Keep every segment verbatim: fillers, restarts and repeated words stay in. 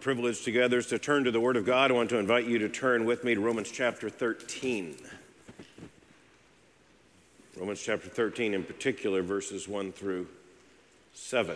privilege together is to turn to the Word of God. I want to invite you to turn with me to Romans chapter thirteen. Romans chapter thirteen in particular, verses one through seven.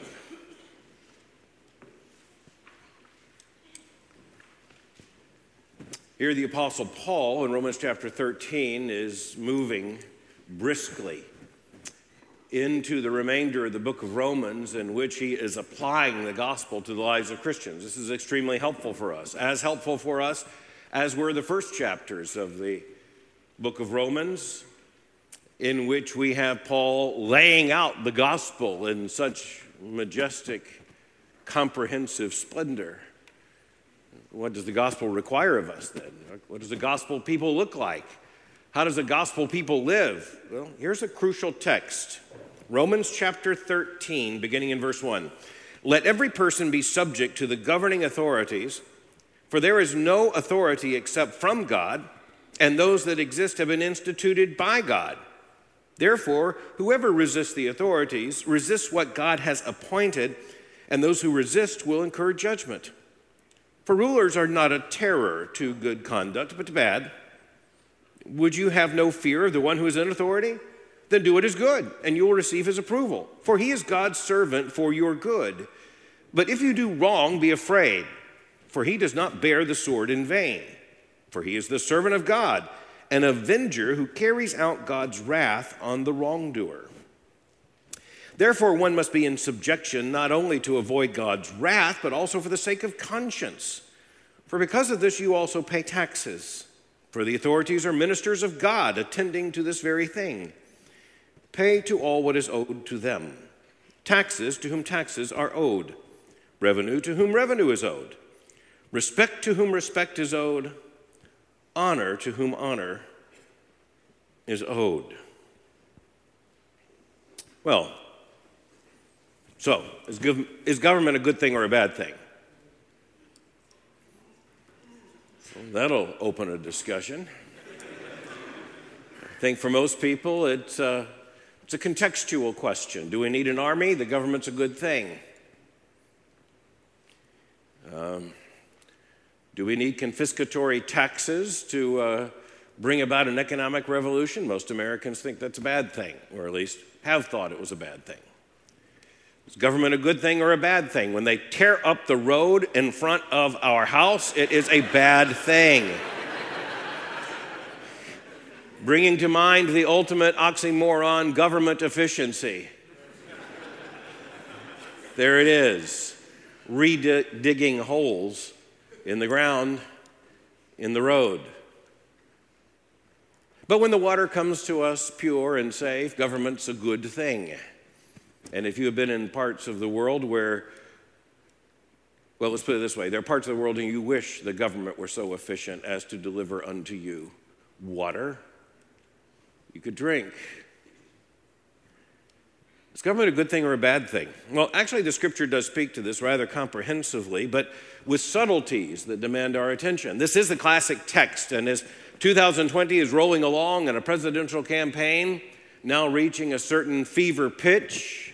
Here the Apostle Paul in Romans chapter thirteen is moving briskly into the remainder of the book of Romans, in which he is applying the gospel to the lives of Christians. This is extremely helpful for us, as helpful for us as were the first chapters of the book of Romans, in which we have Paul laying out the gospel in such majestic, comprehensive splendor. What does the gospel require of us then? What does the gospel people look like? How does the gospel people live? Well, here's a crucial text. Romans chapter thirteen, beginning in verse one. Let every person be subject to the governing authorities, for there is no authority except from God, and those that exist have been instituted by God. Therefore, whoever resists the authorities resists what God has appointed, and those who resist will incur judgment. For rulers are not a terror to good conduct, but to bad. Would you have no fear of the one who is in authority? Then do what is good, and you will receive his approval. For he is God's servant for your good. But if you do wrong, be afraid, for he does not bear the sword in vain. For he is the servant of God, an avenger who carries out God's wrath on the wrongdoer. Therefore, one must be in subjection not only to avoid God's wrath, but also for the sake of conscience. For because of this, you also pay taxes. For the authorities are ministers of God, attending to this very thing. Pay to all what is owed to them. Taxes to whom taxes are owed. Revenue to whom revenue is owed. Respect to whom respect is owed. Honor to whom honor is owed. Well, so is, gov- is government a good thing or a bad thing? Well, that'll open a discussion. I think for most people, it's, uh, it's a contextual question. Do we need an army? The government's a good thing. Um, do we need confiscatory taxes to uh, bring about an economic revolution? Most Americans think that's a bad thing, or at least have thought it was a bad thing. Is government a good thing or a bad thing? When they tear up the road in front of our house, it is a bad thing. Bringing to mind the ultimate oxymoron, government efficiency. There it is, redigging holes in the ground, in the road. But when the water comes to us pure and safe, government's a good thing. And if you have been in parts of the world where, well, let's put it this way, there are parts of the world and you wish the government were so efficient as to deliver unto you water you could drink. Is government a good thing or a bad thing? Well, actually, the scripture does speak to this rather comprehensively, but with subtleties that demand our attention. This is the classic text, and as two thousand twenty is rolling along and a presidential campaign now reaching a certain fever pitch,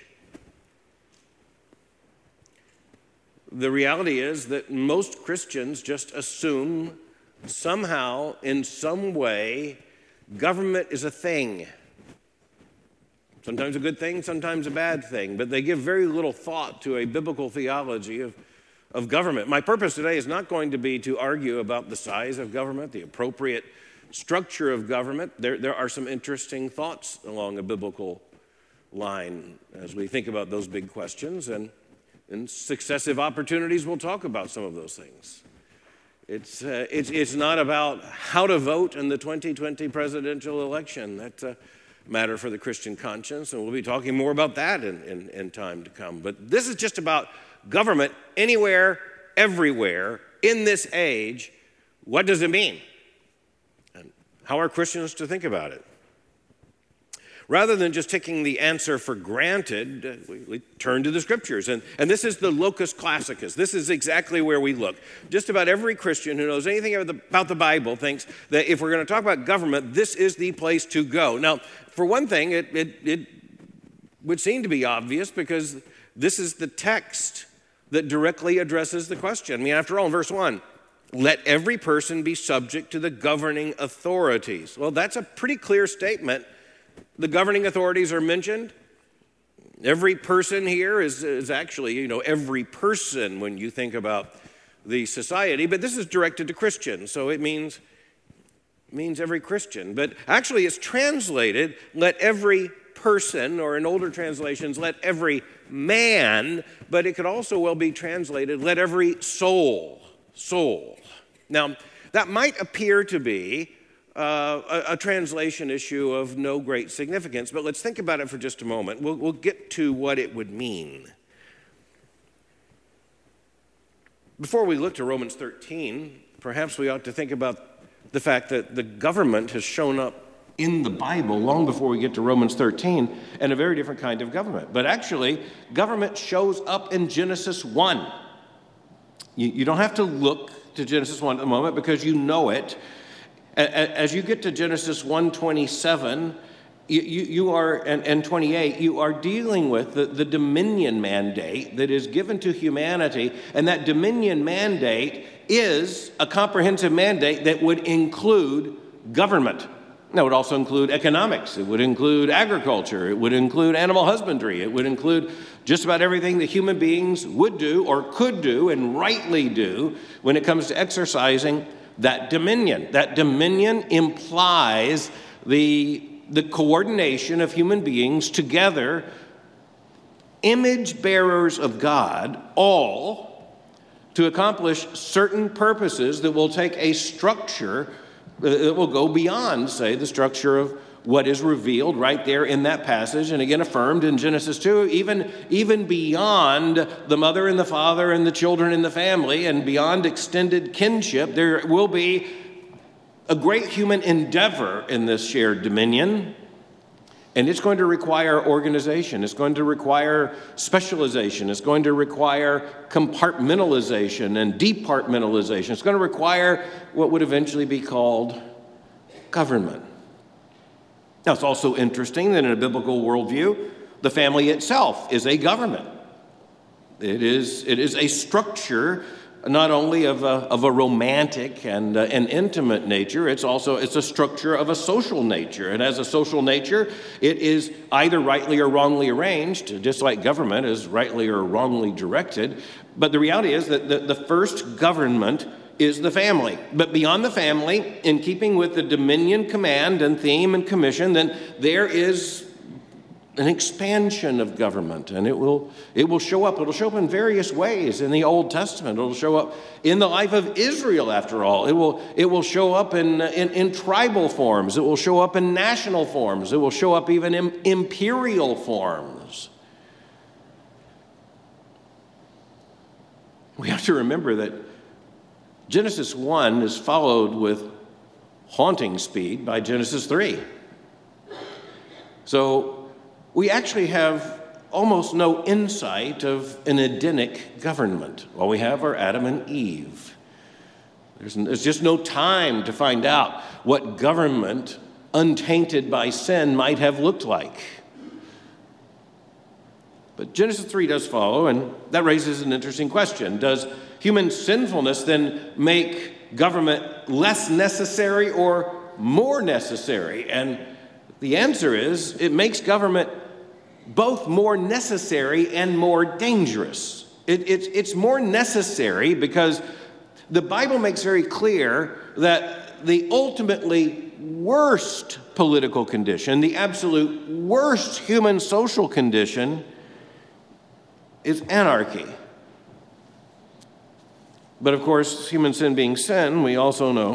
the reality is that most Christians just assume somehow, in some way, government is a thing. Sometimes a good thing, sometimes a bad thing, but they give very little thought to a biblical theology of, of government. My purpose today is not going to be to argue about the size of government, the appropriate structure of government. There, there are some interesting thoughts along a biblical line as we think about those big questions, and in successive opportunities we'll talk about some of those things. It's, uh, it's, it's not about how to vote in the twenty twenty presidential election. That's a matter for the Christian conscience, and we'll be talking more about that in, in, in time to come. But this is just about government anywhere, everywhere, in this age. What does it mean? And how are Christians to think about it? Rather than just taking the answer for granted, uh, we, we turn to the scriptures. And, and this is the locus classicus. This is exactly where we look. Just about every Christian who knows anything about the, about the Bible thinks that if we're going to talk about government, this is the place to go. Now, for one thing, it, it, it would seem to be obvious because this is the text that directly addresses the question. I mean, after all, in verse one, let every person be subject to the governing authorities. Well, that's a pretty clear statement. The governing authorities are mentioned. Every person here is, is actually, you know, every person when you think about the society, but this is directed to Christians, so it means, means every Christian. But actually it's translated, let every person, or in older translations, let every man, but it could also well be translated, let every soul, soul. Now, that might appear to be uh, a, a translation issue of no great significance, but let's think about it for just a moment. We'll, we'll get to what it would mean. Before we look to Romans thirteen, perhaps we ought to think about the fact that the government has shown up in the Bible long before we get to Romans thirteen, and a very different kind of government. But actually, government shows up in Genesis one. You, you don't have to look to Genesis one at the moment because you know it. As you get to Genesis one twenty-seven, you, you, you are, and, and twenty-eight, you are dealing with the, the dominion mandate that is given to humanity, and that dominion mandate is a comprehensive mandate that would include government. That would also include economics. It would include agriculture. It would include animal husbandry. It would include just about everything that human beings would do or could do and rightly do when it comes to exercising that dominion. That dominion implies the, the coordination of human beings together, image bearers of God, all to accomplish certain purposes that will take a structure that will go beyond, say, the structure of what is revealed right there in that passage, and again affirmed in Genesis two, even, even beyond the mother and the father and the children in the family, and beyond extended kinship, there will be a great human endeavor in this shared dominion, and it's going to require organization. It's going to require specialization. It's going to require compartmentalization and departmentalization. It's going to require what would eventually be called government. Now, it's also interesting that in a biblical worldview, the family itself is a government. It is, it is a structure not only of a, of a romantic and uh, an intimate nature, it's also it's a structure of a social nature. And as a social nature, it is either rightly or wrongly arranged, just like government is rightly or wrongly directed. But the reality is that the, the first government is the family. But beyond the family, in keeping with the dominion command and theme and commission, then there is an expansion of government, and it will it will show up. It'll show up in various ways in the Old Testament. It'll show up in the life of Israel, after all. It will it will show up in, in, in tribal forms. It will show up in national forms. It will show up even in imperial forms. We have to remember that Genesis one is followed with haunting speed by Genesis three. So we actually have almost no insight of an Edenic government. All we have are Adam and Eve. There's, there's just no time to find out what government untainted by sin might have looked like. But Genesis three does follow, and that raises an interesting question. Does human sinfulness then make government less necessary or more necessary? And the answer is it makes government both more necessary and more dangerous. It, it, it's more necessary because the Bible makes very clear that the ultimately worst political condition, the absolute worst human social condition, is anarchy. But of course, human sin being sin, we also know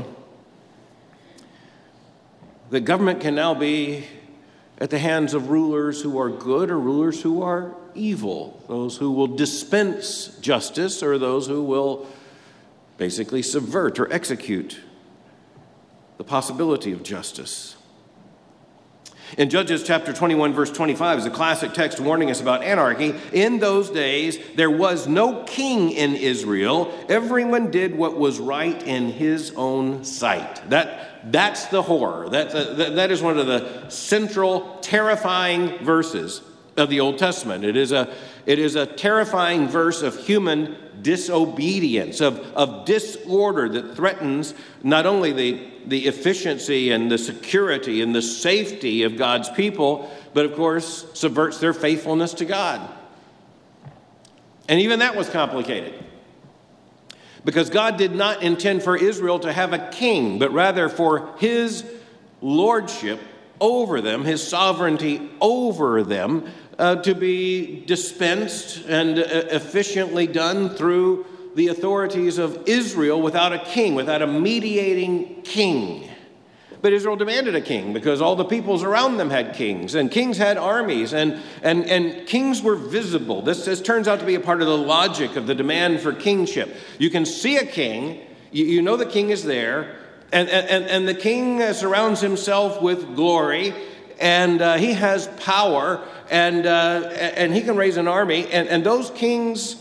that government can now be at the hands of rulers who are good or rulers who are evil, those who will dispense justice or those who will basically subvert or execute the possibility of justice. In Judges chapter twenty-one, verse twenty-five is a classic text warning us about anarchy. In those days, there was no king in Israel. Everyone did what was right in his own sight. That, that's the horror. That, that, that is one of the central, terrifying verses of the Old Testament. It is a, it is a terrifying verse of human disobedience, of, of disorder that threatens not only the, the efficiency and the security and the safety of God's people, but of course subverts their faithfulness to God. And even that was complicated, because God did not intend for Israel to have a king, but rather for his lordship over them, his sovereignty over them, uh, to be dispensed and uh, efficiently done through the authorities of Israel without a king, without a mediating king. But Israel demanded a king because all the peoples around them had kings, and kings had armies, and, and, and kings were visible. This, this turns out to be a part of the logic of the demand for kingship. You can see a king, you, you know the king is there, and, and, and the king surrounds himself with glory, and uh, he has power, and, uh, and he can raise an army, and, and those kings...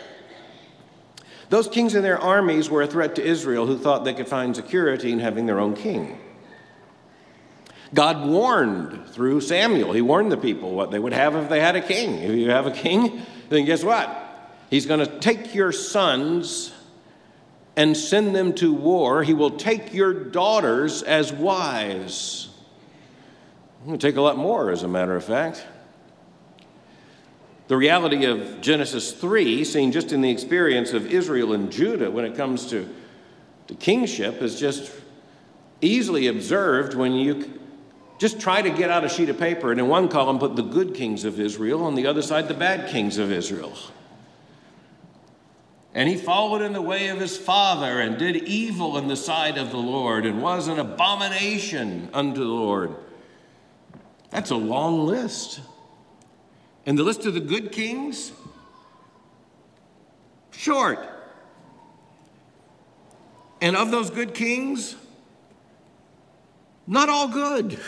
Those kings and their armies were a threat to Israel, who thought they could find security in having their own king. God warned through Samuel. He warned the people what they would have if they had a king. If you have a king, then guess what? He's going to take your sons and send them to war. He will take your daughters as wives. It will take a lot more, as a matter of fact. The reality of Genesis three, seen just in the experience of Israel and Judah when it comes to, to kingship, is just easily observed when you just try to get out a sheet of paper and in one column put the good kings of Israel, on the other side the bad kings of Israel. And he followed in the way of his father and did evil in the sight of the Lord and was an abomination unto the Lord. That's a long list. And the list of the good kings? Short. And of those good kings, not all good.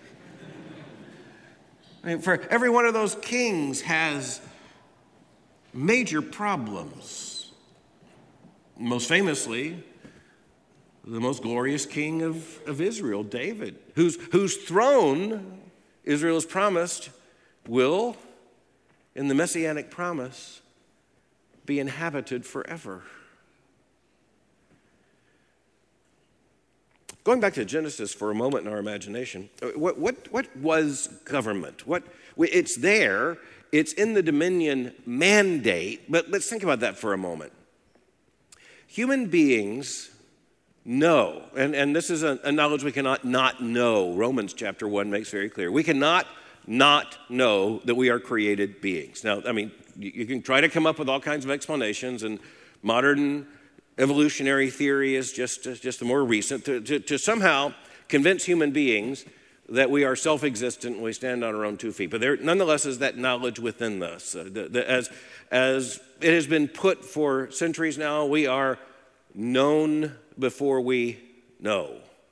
I mean, for every one of those kings has major problems. Most famously, the most glorious king of, of Israel, David, whose, whose throne Israel has promised will, in the messianic promise, be inhabited forever. Going back to Genesis for a moment in our imagination, what, what, what was government? What, it's there, it's in the dominion mandate, but let's think about that for a moment. Human beings know, and, and this is a, a knowledge we cannot not know. Romans chapter one makes very clear. We cannot not know that we are created beings. Now, I mean, you, you can try to come up with all kinds of explanations, and modern evolutionary theory is just, just the more recent, to, to, to somehow convince human beings that we are self-existent and we stand on our own two feet. But there nonetheless is that knowledge within us. Uh, the, the, as, as it has been put for centuries now, we are known before we know.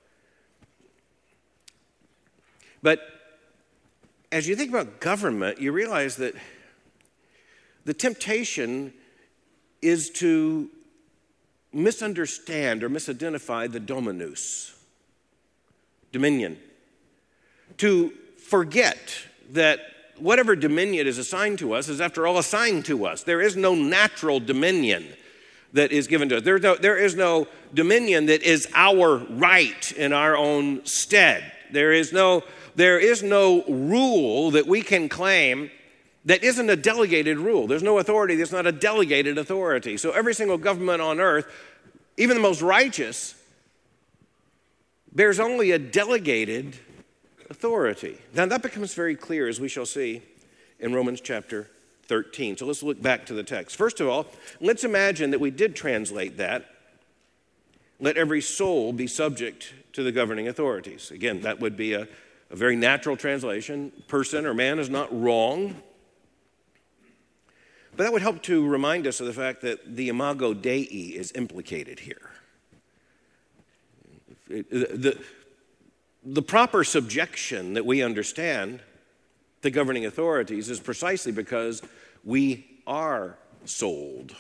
But as you think about government, you realize that the temptation is to misunderstand or misidentify the dominus, dominion. To forget that whatever dominion is assigned to us is, after all, assigned to us. There is no natural dominion that is given to us. There, no, there is no dominion that is our right in our own stead. There is no, there is no rule that we can claim that isn't a delegated rule. There's no authority that's not a delegated authority. So every single government on earth, even the most righteous, bears only a delegated authority. Now that becomes very clear, as we shall see in Romans chapter thirteen. So let's look back to the text. First of all, let's imagine that we did translate that. Let every soul be subject to the governing authorities. Again, that would be a, a very natural translation. Person or man is not wrong. But that would help to remind us of the fact that the imago Dei is implicated here. It, the, the proper subjection that we understand to governing authorities is precisely because we are souled.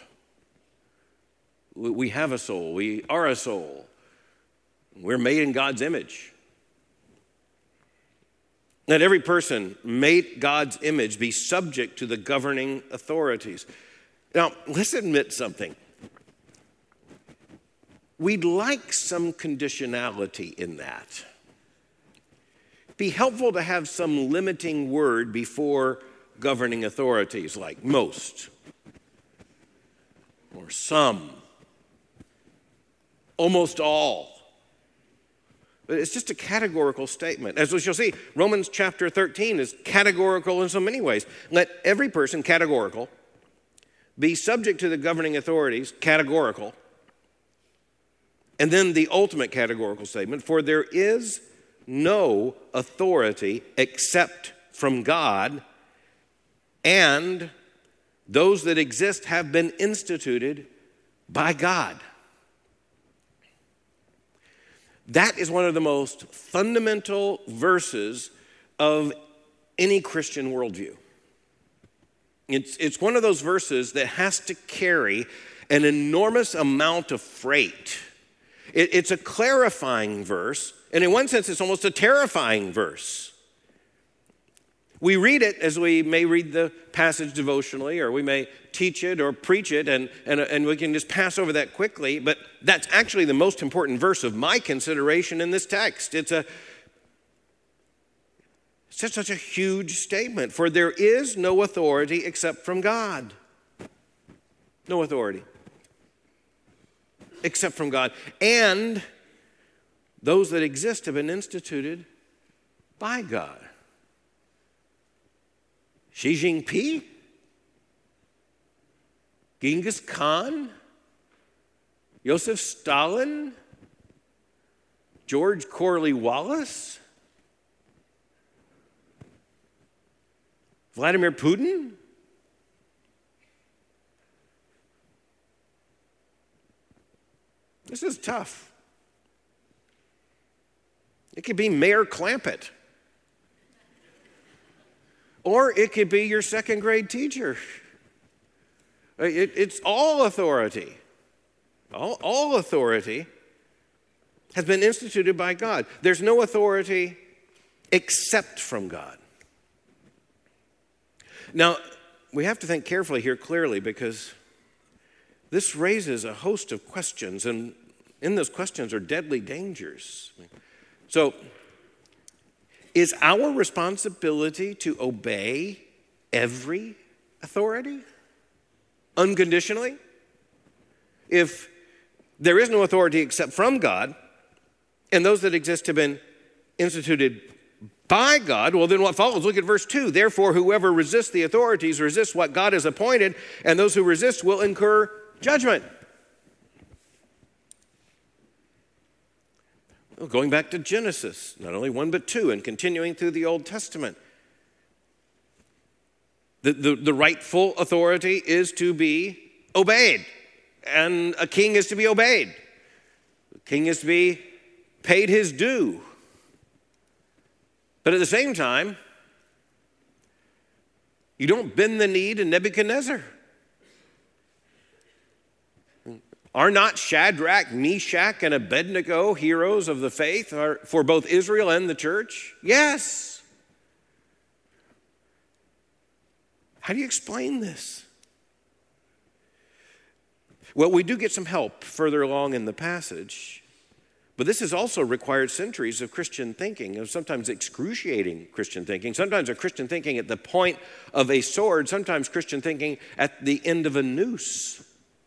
We have a soul. We are a soul. We're made in God's image. Let every person made God's image be subject to the governing authorities. Now, let's admit something. We'd like some conditionality in that. Be helpful to have some limiting word before governing authorities, like most, or some, almost all. But it's just a categorical statement. As we shall see, Romans chapter thirteen is categorical in so many ways. Let every person, categorical, be subject to the governing authorities, categorical. And then the ultimate categorical statement, for there is no authority except from God, and those that exist have been instituted by God. That is one of the most fundamental verses of any Christian worldview. It's, it's one of those verses that has to carry an enormous amount of freight. It, it's a clarifying verse, and in one sense, it's almost a terrifying verse. We read it as we may read the passage devotionally, or we may teach it or preach it, and, and, and we can just pass over that quickly, but that's actually the most important verse of my consideration in this text. It's a it's just such a huge statement. For there is no authority except from God. No authority except from God. And those that exist have been instituted by God. Xi Jinping? Genghis Khan? Joseph Stalin? George Corley-Wallace? Vladimir Putin? This is tough. It could be Mayor Clampett. Or it could be your second grade teacher. It, it's all authority. All, all authority has been instituted by God. There's no authority except from God. Now, we have to think carefully here clearly, because this raises a host of questions, and in those questions are deadly dangers. So, is our responsibility to obey every authority unconditionally? If there is no authority except from God, and those that exist have been instituted by God, well, then what follows? Look at verse two. Therefore, whoever resists the authorities resists what God has appointed, and those who resist will incur judgment. Well, going back to Genesis, not only one but two, and continuing through the Old Testament. The, the, the rightful authority is to be obeyed, and a king is to be obeyed. The king is to be paid his due. But at the same time, you don't bend the knee to Nebuchadnezzar. Are not Shadrach, Meshach, and Abednego heroes of the faith for both Israel and the church? Yes. How do you explain this? Well, we do get some help further along in the passage, but this has also required centuries of Christian thinking, of sometimes excruciating Christian thinking, sometimes a Christian thinking at the point of a sword, sometimes Christian thinking at the end of a noose.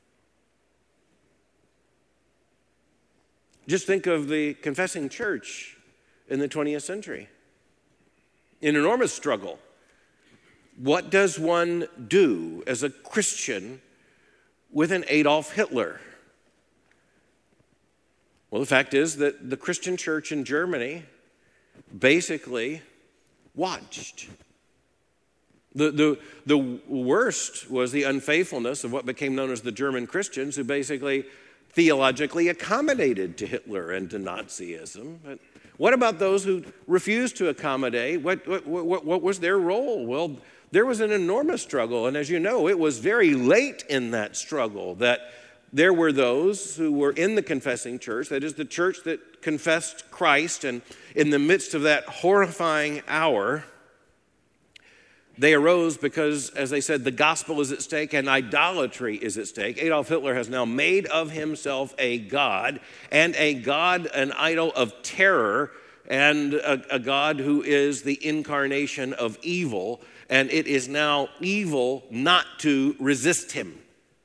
Just think of the confessing church in the twentieth century. An enormous struggle. What does one do as a Christian with an Adolf Hitler? Well, the fact is that the Christian church in Germany basically watched. The, the, the worst was the unfaithfulness of what became known as the German Christians, who basically theologically accommodated to Hitler and to Nazism. But what about those who refused to accommodate? What, what, what, what was their role? Well, there was an enormous struggle, and as you know, it was very late in that struggle that there were those who were in the confessing church, that is, the church that confessed Christ, and in the midst of that horrifying hour, they arose because, as they said, the gospel is at stake and idolatry is at stake. Adolf Hitler has now made of himself a god, and a god, an idol of terror, and a, a God who is the incarnation of evil, and it is now evil not to resist him.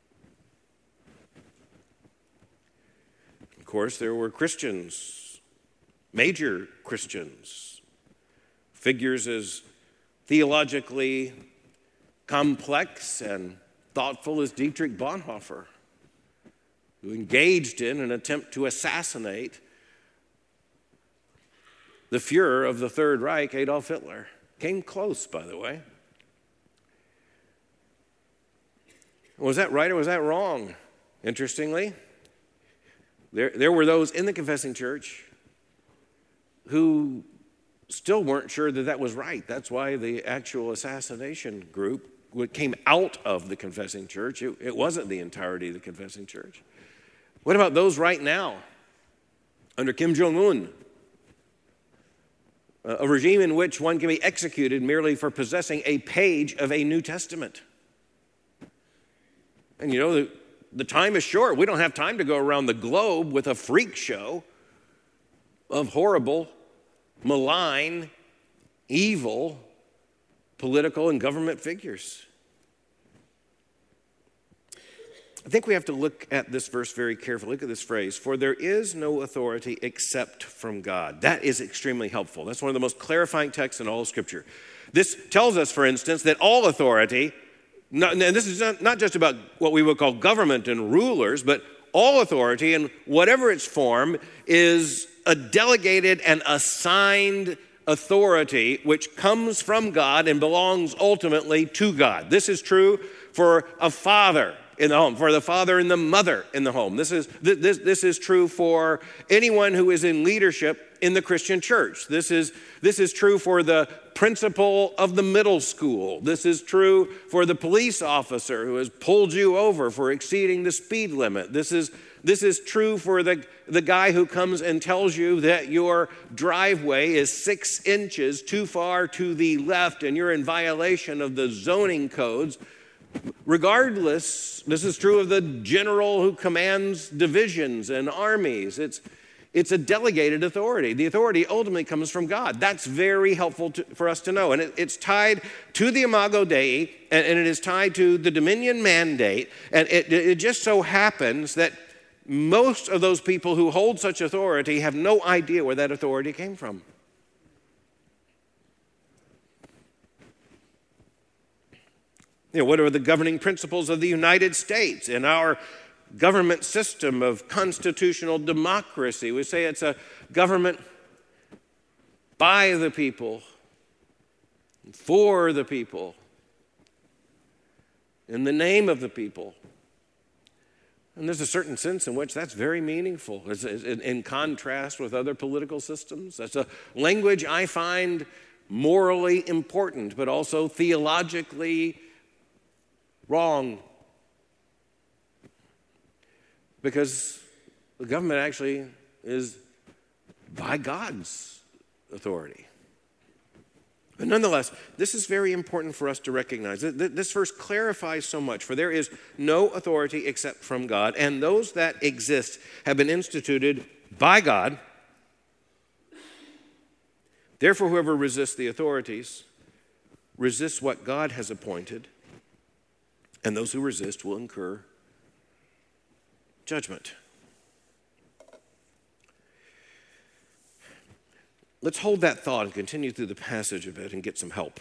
Of course, there were Christians, major Christians, figures as theologically complex and thoughtful as Dietrich Bonhoeffer, who engaged in an attempt to assassinate the Fuhrer of the Third Reich, Adolf Hitler. Came close, by the way. Was that right or was that wrong? Interestingly, there, there were those in the confessing church who still weren't sure that that was right. That's why the actual assassination group came out of the confessing church. It, it wasn't the entirety of the confessing church. What about those right now under Kim Jong-un? A regime in which one can be executed merely for possessing a page of a New Testament. And you know, the, the time is short. We don't have time to go around the globe with a freak show of horrible, malign, evil political and government figures. I think we have to look at this verse very carefully. Look at this phrase, for there is no authority except from God. That is extremely helpful. That's one of the most clarifying texts in all of Scripture. This tells us, for instance, that all authority, not, and this is not, not just about what we would call government and rulers, but all authority in whatever its form is a delegated and assigned authority which comes from God and belongs ultimately to God. This is true for a father in the home, for the father and the mother in the home. This is, this, this is true for anyone who is in leadership in the Christian church. This is, this is true for the principal of the middle school. This is true for the police officer who has pulled you over for exceeding the speed limit. This is, this is true for the, the guy who comes and tells you that your driveway is six inches too far to the left and you're in violation of the zoning codes. Regardless, this is true of the general who commands divisions and armies. It's, it's a delegated authority. The authority ultimately comes from God. That's very helpful to, for us to know. And it, it's tied to the Imago Dei, and, and it is tied to the Dominion Mandate. And it, it just so happens that most of those people who hold such authority have no idea where that authority came from. You know, what are the governing principles of the United States in our government system of constitutional democracy? We say it's a government by the people, for the people, in the name of the people. And there's a certain sense in which that's very meaningful. It's in contrast with other political systems. That's a language I find morally important, but also theologically wrong, because the government actually is by God's authority. But nonetheless, this is very important for us to recognize. This verse clarifies so much, for there is no authority except from God, and those that exist have been instituted by God. Therefore, whoever resists the authorities resists what God has appointed, and those who resist will incur judgment. Let's hold that thought and continue through the passage a bit and get some help.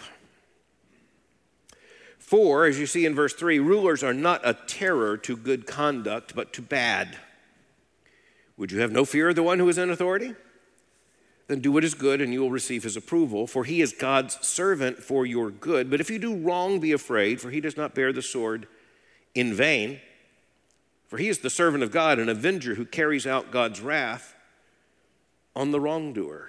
For, as you see in verse three, rulers are not a terror to good conduct, but to bad. Would you have no fear of the one who is in authority? Then do what is good, and you will receive his approval, for he is God's servant for your good. But if you do wrong, be afraid, for he does not bear the sword in vain. For he is the servant of God, an avenger who carries out God's wrath on the wrongdoer.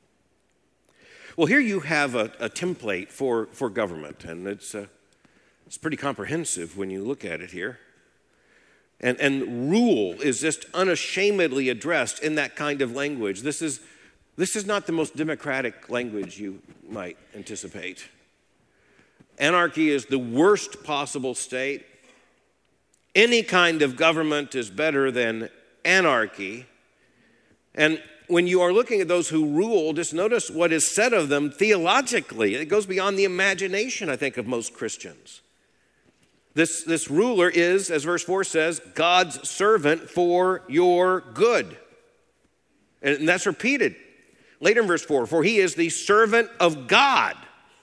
Well, here you have a, a template for, for government, and it's a It's pretty comprehensive when you look at it here. And, and rule is just unashamedly addressed in that kind of language. This is, this is not the most democratic language you might anticipate. Anarchy is the worst possible state. Any kind of government is better than anarchy. And when you are looking at those who rule, just notice what is said of them theologically. It goes beyond the imagination, I think, of most Christians. This, this ruler is, as verse four says, God's servant for your good. And that's repeated later in verse four, for he is the servant of God.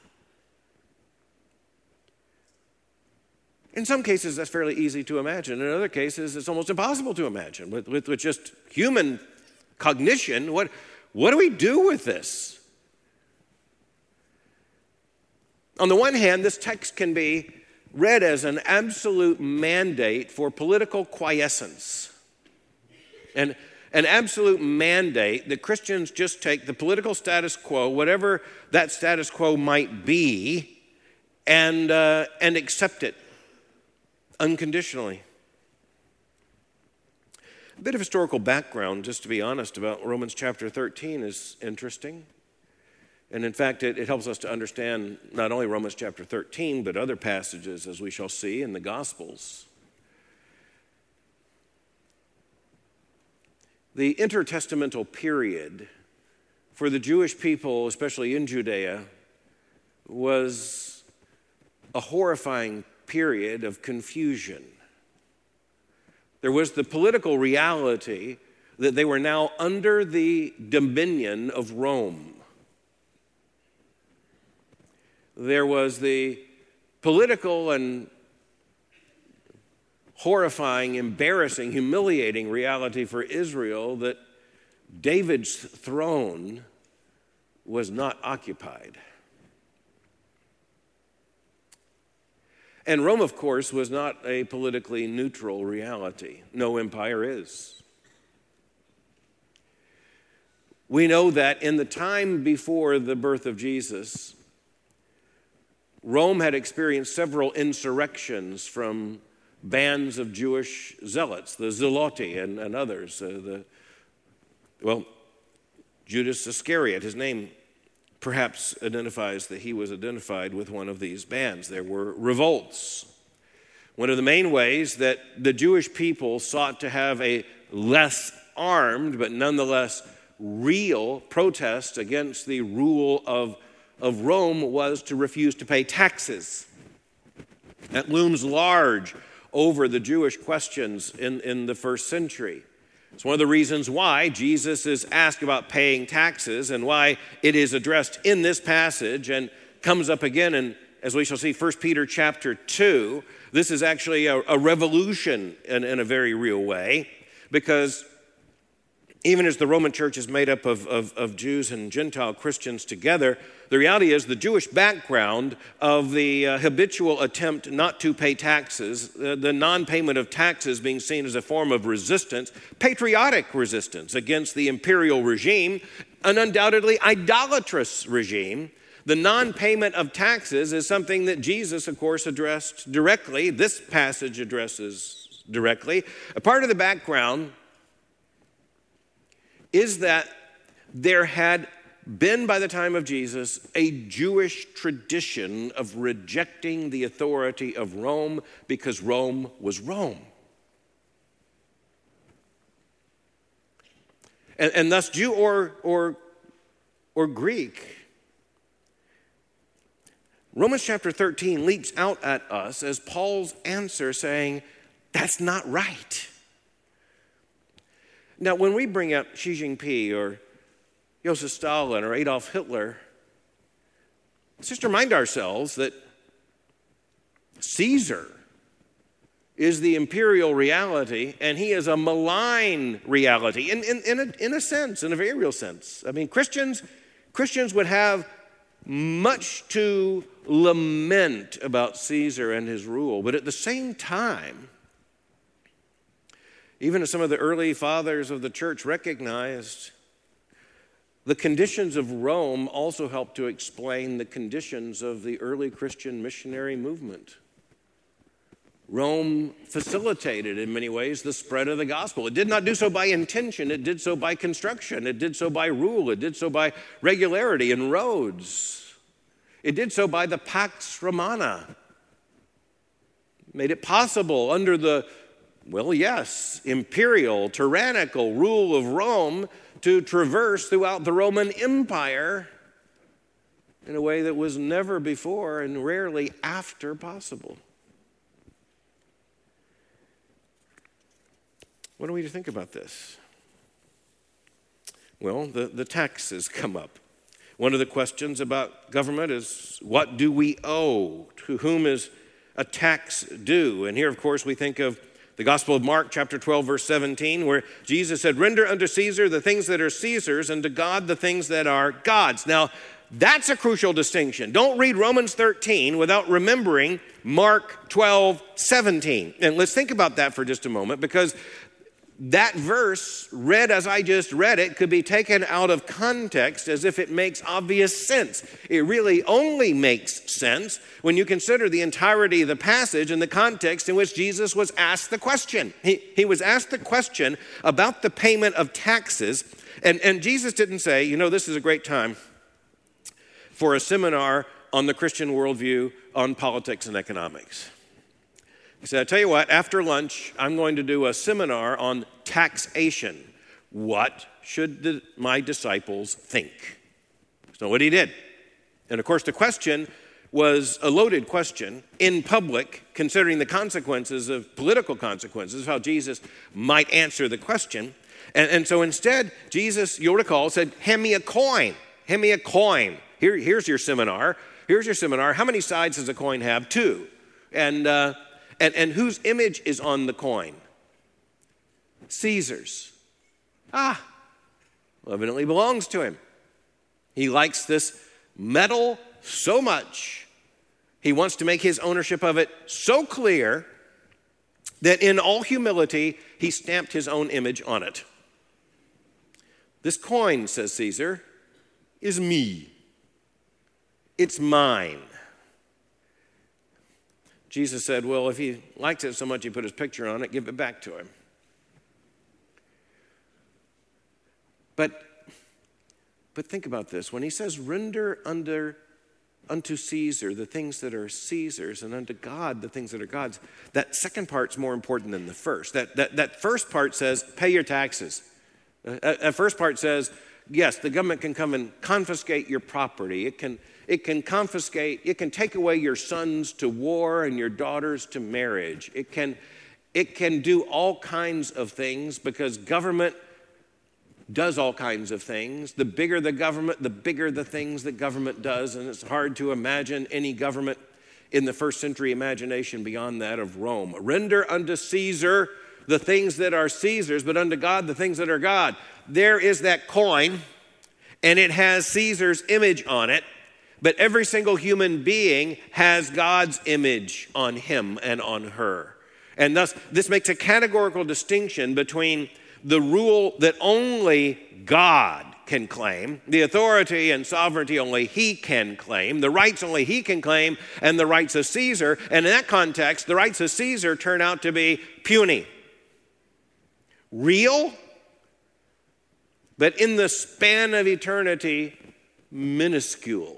In some cases, that's fairly easy to imagine. In other cases, it's almost impossible to imagine. With, with, with just human cognition, what, what do we do with this? On the one hand, this text can be read as an absolute mandate for political quiescence. And an absolute mandate that Christians just take the political status quo, whatever that status quo might be, and, uh, and accept it unconditionally. A bit of historical background, just to be honest, about Romans chapter thirteen is interesting. And in fact, it, it helps us to understand not only Romans chapter thirteen, but other passages, as we shall see in the Gospels. The intertestamental period for the Jewish people, especially in Judea, was a horrifying period of confusion. There was the political reality that they were now under the dominion of Rome. There was the political and horrifying, embarrassing, humiliating reality for Israel that David's throne was not occupied. And Rome, of course, was not a politically neutral reality. No empire is. We know that in the time before the birth of Jesus, Rome had experienced several insurrections from bands of Jewish zealots, the Zelote and, and others. Uh, the, well, Judas Iscariot, his name perhaps identifies that he was identified with one of these bands. There were revolts. One of the main ways that the Jewish people sought to have a less armed, but nonetheless real protest against the rule of of Rome was to refuse to pay taxes. That looms large over the Jewish questions in, in the first century. It's one of the reasons why Jesus is asked about paying taxes and why it is addressed in this passage and comes up again in, as we shall see, First Peter chapter two. This is actually a, a revolution in, in a very real way, because even as the Roman church is made up of, of, of Jews and Gentile Christians together, the reality is the Jewish background of the uh, habitual attempt not to pay taxes, uh, the non-payment of taxes being seen as a form of resistance, patriotic resistance against the imperial regime, an undoubtedly idolatrous regime. The non-payment of taxes is something that Jesus, of course, addressed directly. This passage addresses directly. A part of the background is that there had been, by the time of Jesus, a Jewish tradition of rejecting the authority of Rome because Rome was Rome. And, and thus, Jew or, or, or Greek, Romans chapter thirteen leaps out at us as Paul's answer saying, that's not right. Now, when we bring up Xi Jinping or Joseph Stalin or Adolf Hitler, let's just remind ourselves that Caesar is the imperial reality, and he is a malign reality in, in, in, a, in a sense, in a very real sense. I mean, Christians, Christians would have much to lament about Caesar and his rule, but at the same time, even as some of the early fathers of the church recognized, the conditions of Rome also helped to explain the conditions of the early Christian missionary movement. Rome facilitated in many ways the spread of the gospel. It did not do so by intention, it did so by construction, it did so by rule, it did so by regularity in roads. It did so by the Pax Romana. It made it possible under the, well, yes, imperial, tyrannical rule of Rome to traverse throughout the Roman Empire in a way that was never before and rarely after possible. What are we to think about this? Well, the, the taxes come up. One of the questions about government is, what do we owe? To whom is a tax due? And here, of course, we think of the Gospel of Mark, chapter twelve, verse seventeen, where Jesus said, render unto Caesar the things that are Caesar's, and to God the things that are God's. Now, that's a crucial distinction. Don't read Romans thirteen without remembering Mark twelve, seventeen. And let's think about that for just a moment, because that verse, read as I just read it, could be taken out of context as if it makes obvious sense. It really only makes sense when you consider the entirety of the passage and the context in which Jesus was asked the question. He, he was asked the question about the payment of taxes, and, and Jesus didn't say, you know, this is a great time for a seminar on the Christian worldview on politics and economics. He said, I tell you what, after lunch, I'm going to do a seminar on taxation. What should the, my disciples think? So what he did. And of course, the question was a loaded question in public, considering the consequences of political consequences, how Jesus might answer the question. And, and so instead, Jesus, you'll recall, said, hand me a coin. Hand me a coin. Here, here's your seminar. Here's your seminar. How many sides does a coin have? Two. And... Uh, And, and whose image is on the coin? Caesar's. Ah, well, evidently belongs to him. He likes this metal so much, he wants to make his ownership of it so clear that in all humility, he stamped his own image on it. This coin, says Caesar, is me. It's mine. Jesus said, well, if he likes it so much he put his picture on it, give it back to him. But, but think about this. When he says, render under, unto Caesar the things that are Caesar's, and unto God the things that are God's, that second part's more important than the first. That, that, that first part says, pay your taxes. Uh, that first part says, yes, the government can come and confiscate your property. It can It can confiscate, it can take away your sons to war and your daughters to marriage. It can, it can do all kinds of things because government does all kinds of things. The bigger the government, the bigger the things that government does. And it's hard to imagine any government in the first century imagination beyond that of Rome. Render unto Caesar the things that are Caesar's, but unto God the things that are God. There is that coin, and it has Caesar's image on it. But every single human being has God's image on him and on her. And thus, this makes a categorical distinction between the rule that only God can claim, the authority and sovereignty only he can claim, the rights only he can claim, and the rights of Caesar. And in that context, the rights of Caesar turn out to be puny. Real, but in the span of eternity, minuscule.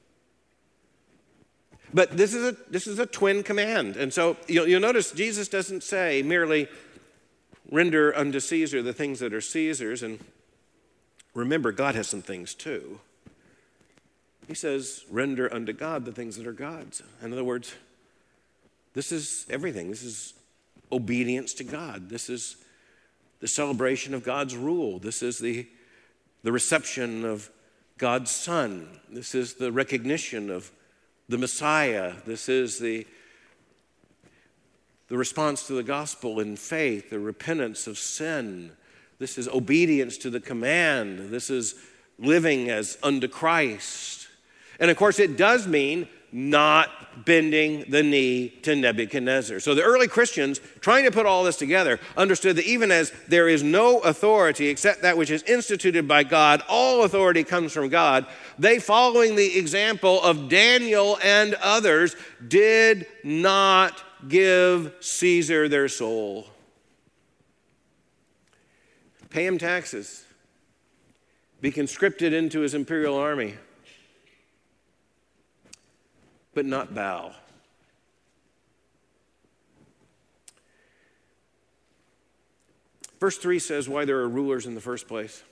But this is a this is a twin command. And so you'll, you'll notice Jesus doesn't say merely render unto Caesar the things that are Caesar's. And remember, God has some things too. He says render unto God the things that are God's. In other words, this is everything. This is obedience to God. This is the celebration of God's rule. This is the, the reception of God's Son. This is the recognition of the Messiah. This is the, the response to the gospel in faith, the repentance of sin. This is obedience to the command. This is living as unto Christ. And of course, it does mean not bending the knee to Nebuchadnezzar. So the early Christians, trying to put all this together, understood that even as there is no authority except that which is instituted by God, all authority comes from God. They, following the example of Daniel and others, did not give Caesar their soul. Pay him taxes. Be conscripted into his imperial army. But not bow. Verse three says why there are rulers in the first place.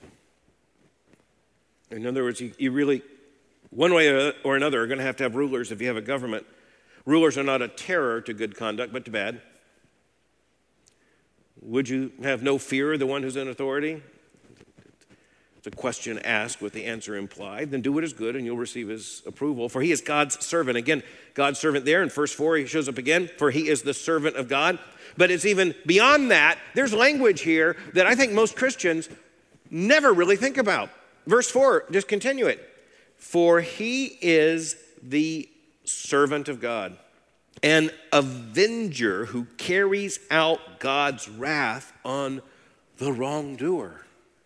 In other words, you, you really, one way or another, are going to have to have rulers if you have a government. Rulers are not a terror to good conduct, but to bad. Would you have no fear of the one who's in authority? It's a question asked with the answer implied. Then do what is good and you'll receive his approval. For he is God's servant. Again, God's servant there in verse four, he shows up again. For he is the servant of God. But it's even beyond that. There's language here that I think most Christians never really think about. Verse four, just continue it. For he is the servant of God, an avenger who carries out God's wrath on the wrongdoer.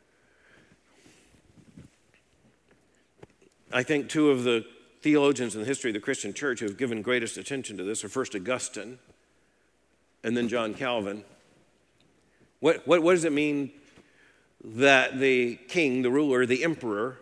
I think two of the theologians in the history of the Christian church who have given greatest attention to this are first Augustine and then John Calvin. What, what, what does it mean that the king, the ruler, the emperor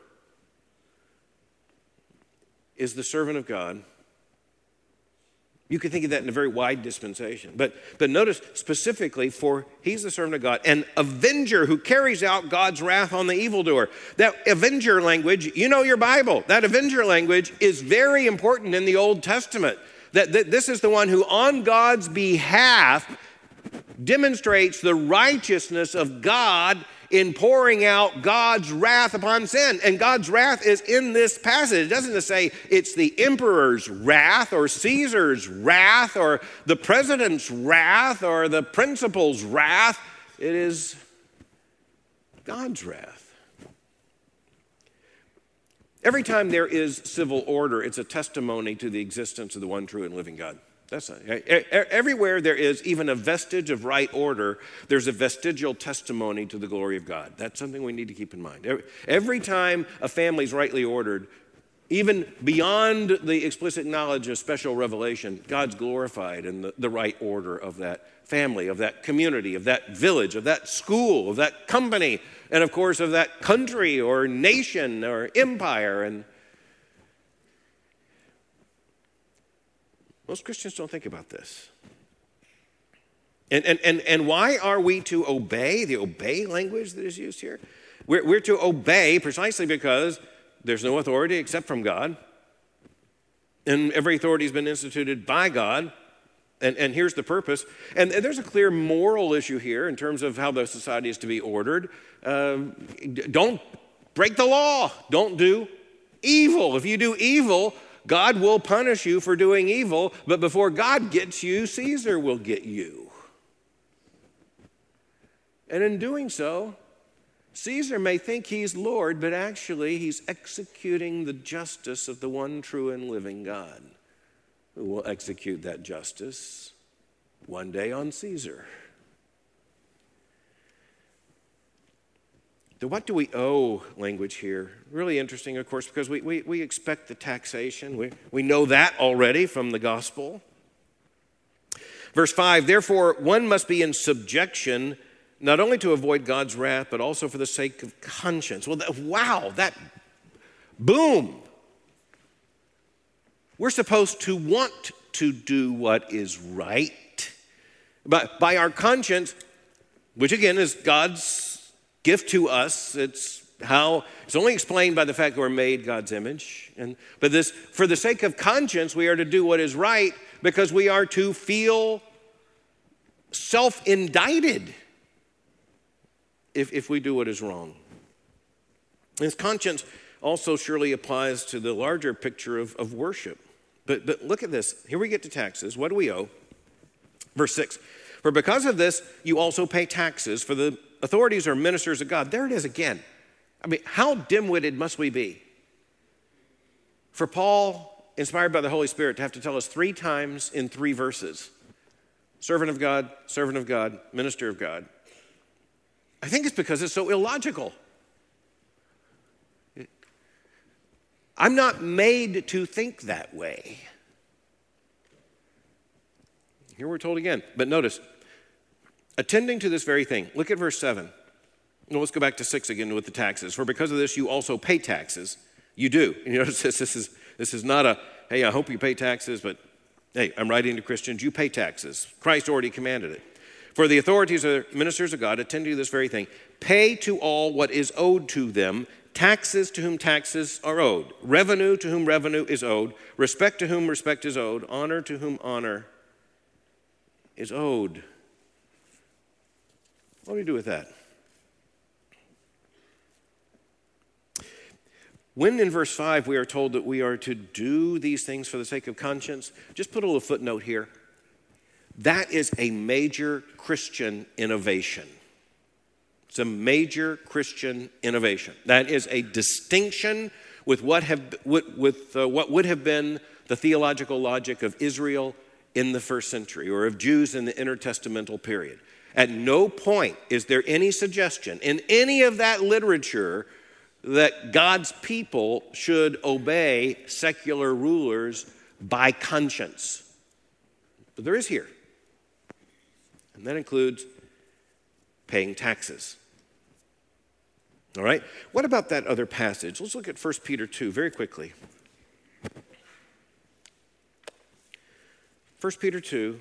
is the servant of God? You can think of that in a very wide dispensation. But, but notice specifically, for he's the servant of God, an avenger who carries out God's wrath on the evildoer. That avenger language, you know your Bible. That avenger language is very important in the Old Testament. That, that this is the one who on God's behalf demonstrates the righteousness of God in pouring out God's wrath upon sin. And God's wrath is in this passage. It doesn't just say it's the emperor's wrath or Caesar's wrath or the president's wrath or the principal's wrath. It is God's wrath. Every time there is civil order, it's a testimony to the existence of the one true and living God. That's not, everywhere there is even a vestige of right order, there's a vestigial testimony to the glory of God. That's something we need to keep in mind. Every, every time a family is rightly ordered, even beyond the explicit knowledge of special revelation, God's glorified in the, the right order of that family, of that community, of that village, of that school, of that company, and of course of that country or nation or empire. And most Christians don't think about this. And, and, and, and why are we to obey, the obey language that is used here? We're, we're to obey precisely because there's no authority except from God. And every authority has been instituted by God. And, and here's the purpose. And there's a clear moral issue here in terms of how the society is to be ordered. Uh, don't break the law. Don't do evil. If you do evil, God will punish you for doing evil, but before God gets you, Caesar will get you. And in doing so, Caesar may think he's Lord, but actually he's executing the justice of the one true and living God, who will execute that justice one day on Caesar. The what do we owe language here, really interesting, of course, because we, we, we expect the taxation. We, we know that already from the gospel. Verse five, therefore one must be in subjection, not only to avoid God's wrath, but also for the sake of conscience. Well, that, wow, that, boom. We're supposed to want to do what is right. But by our conscience, which again is God's gift to us, it's how it's only explained by the fact that we're made God's image. And but this, for the sake of conscience, we are to do what is right because we are to feel self-indicted if, if we do what is wrong. This conscience also surely applies to the larger picture of, of worship. But, but look at this. Here we get to taxes. What do we owe? Verse six. For because of this, you also pay taxes, for the authorities are ministers of God. There it is again. I mean, how dim-witted must we be for Paul, inspired by the Holy Spirit, to have to tell us three times in three verses, servant of God, servant of God, minister of God. I think it's because it's so illogical. I'm not made to think that way. Here we're told again. But notice, attending to this very thing. Look at verse seven. No, let's go back to six again with the taxes. For because of this you also pay taxes. You do. And you notice this, this is this is not a, hey, I hope you pay taxes, but hey, I'm writing to Christians, you pay taxes. Christ already commanded it. For the authorities are ministers of God, attending to this very thing. Pay to all what is owed to them, taxes to whom taxes are owed, revenue to whom revenue is owed, respect to whom respect is owed, honor to whom honor is owed. What do we do with that? When in verse five we are told that we are to do these things for the sake of conscience, just put a little footnote here. That is a major Christian innovation. It's a major Christian innovation. That is a distinction with what have with, with uh, what would have been the theological logic of Israel in the first century or of Jews in the intertestamental period. At no point is there any suggestion in any of that literature that God's people should obey secular rulers by conscience. But there is here. And that includes paying taxes. All right? What about that other passage? Let's look at First Peter two very quickly. First Peter two.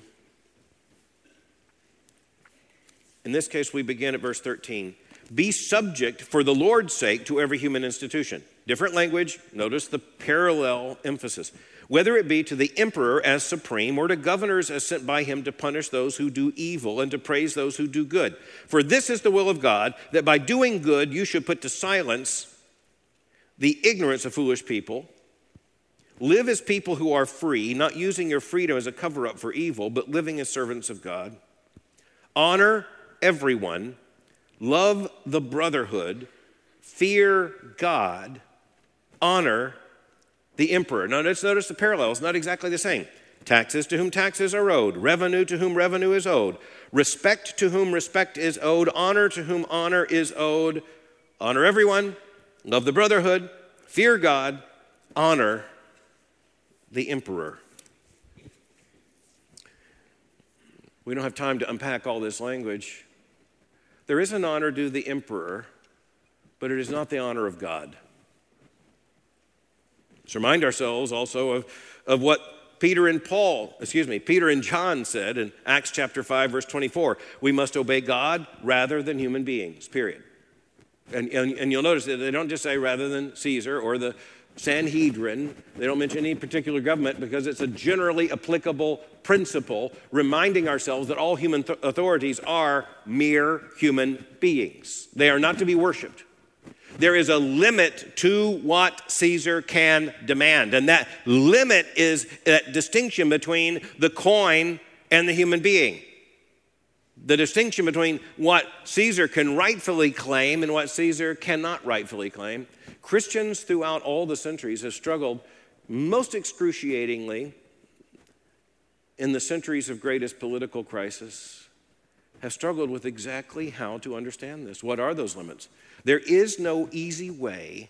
In this case, we begin at verse thirteen. Be subject for the Lord's sake to every human institution. Different language. Notice the parallel emphasis. Whether it be to the emperor as supreme or to governors as sent by him to punish those who do evil and to praise those who do good. For this is the will of God, that by doing good you should put to silence the ignorance of foolish people. Live as people who are free, not using your freedom as a cover-up for evil, but living as servants of God. Honor everyone. Love the brotherhood, fear God, honor the emperor. Now let's notice the parallels, not exactly the same. Taxes to whom taxes are owed, revenue to whom revenue is owed, respect to whom respect is owed, honor to whom honor is owed. Honor everyone, love the brotherhood, fear God, honor the emperor. We don't have time to unpack all this language. There is an honor due the emperor, but it is not the honor of God. Let's remind ourselves also of, of what Peter and Paul, excuse me, Peter and John said in Acts chapter five, verse twenty-four. We must obey God rather than human beings, period. And, and, and you'll notice that they don't just say rather than Caesar or the Sanhedrin. They don't mention any particular government because it's a generally applicable principle, reminding ourselves that all human th- authorities are mere human beings. They are not to be worshiped. There is a limit to what Caesar can demand, and that limit is that distinction between the coin and the human being. The distinction between what Caesar can rightfully claim and what Caesar cannot rightfully claim. Christians throughout all the centuries have struggled most excruciatingly in the centuries of greatest political crisis, have struggled with exactly how to understand this. What are those limits? There is no easy way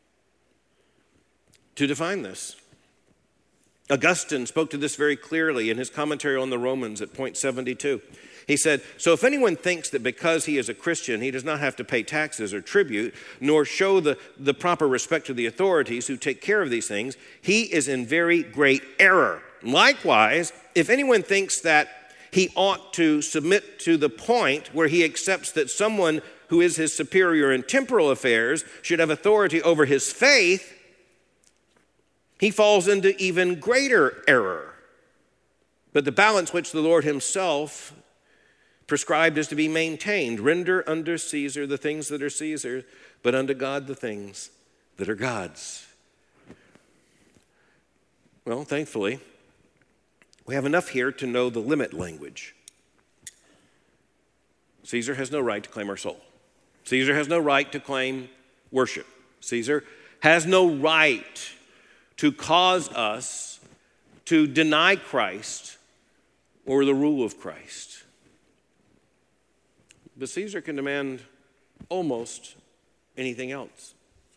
to define this. Augustine spoke to this very clearly in his commentary on the Romans at point seventy-two. He said, so if anyone thinks that because he is a Christian, he does not have to pay taxes or tribute, nor show the, the proper respect to the authorities who take care of these things, he is in very great error. Likewise, if anyone thinks that he ought to submit to the point where he accepts that someone who is his superior in temporal affairs should have authority over his faith, he falls into even greater error. But the balance which the Lord himself prescribed is to be maintained. Render unto Caesar the things that are Caesar's, but unto God the things that are God's. Well, thankfully, we have enough here to know the limit language. Caesar has no right to claim our soul. Caesar has no right to claim worship. Caesar has no right to cause us to deny Christ or the rule of Christ. But Caesar can demand almost anything else.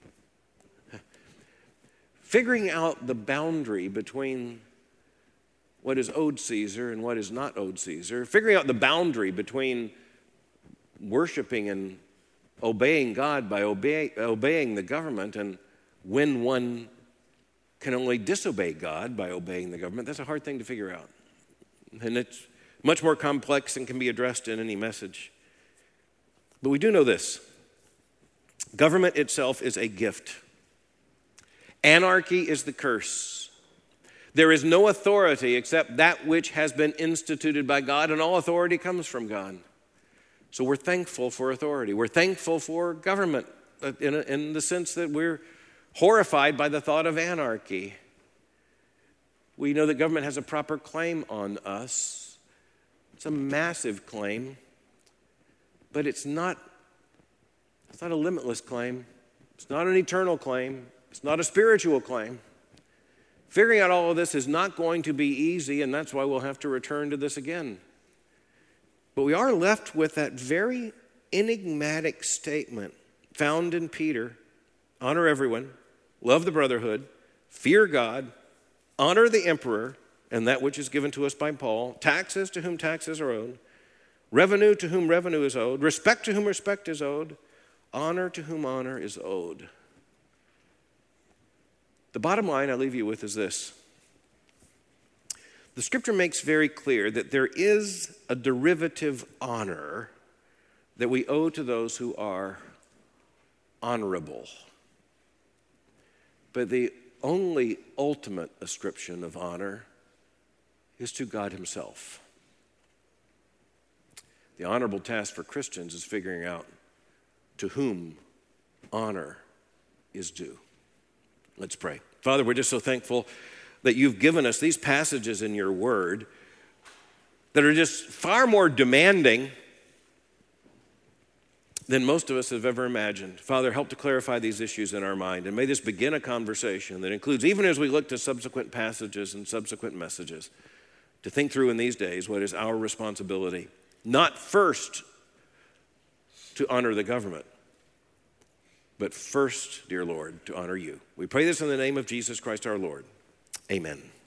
Figuring out the boundary between what is owed Caesar and what is not owed Caesar, figuring out the boundary between worshiping and obeying God by obey, obeying the government, and when one can only disobey God by obeying the government. That's a hard thing to figure out. And it's much more complex and can be addressed in any message. But we do know this. Government itself is a gift. Anarchy is the curse. There is no authority except that which has been instituted by God, and all authority comes from God. So we're thankful for authority. We're thankful for government in, a, in the sense that we're horrified by the thought of anarchy. We know that government has a proper claim on us. It's a massive claim, but it's not, it's not a limitless claim. It's not an eternal claim. It's not a spiritual claim. Figuring out all of this is not going to be easy, and that's why we'll have to return to this again. But we are left with that very enigmatic statement found in Peter: honor everyone, love the brotherhood, fear God, honor the emperor and that which is given to us by Paul, taxes to whom taxes are owed, revenue to whom revenue is owed, respect to whom respect is owed, honor to whom honor is owed. The bottom line I leave you with is this. The scripture makes very clear that there is a derivative honor that we owe to those who are honorable. But the only ultimate ascription of honor is to God himself. The honorable task for Christians is figuring out to whom honor is due. Let's pray. Father, we're just so thankful that you've given us these passages in your word that are just far more demanding than most of us have ever imagined. Father, help to clarify these issues in our mind, and may this begin a conversation that includes, even as we look to subsequent passages and subsequent messages, to think through in these days what is our responsibility, not first to honor the government, but first, dear Lord, to honor you. We pray this in the name of Jesus Christ our Lord. Amen.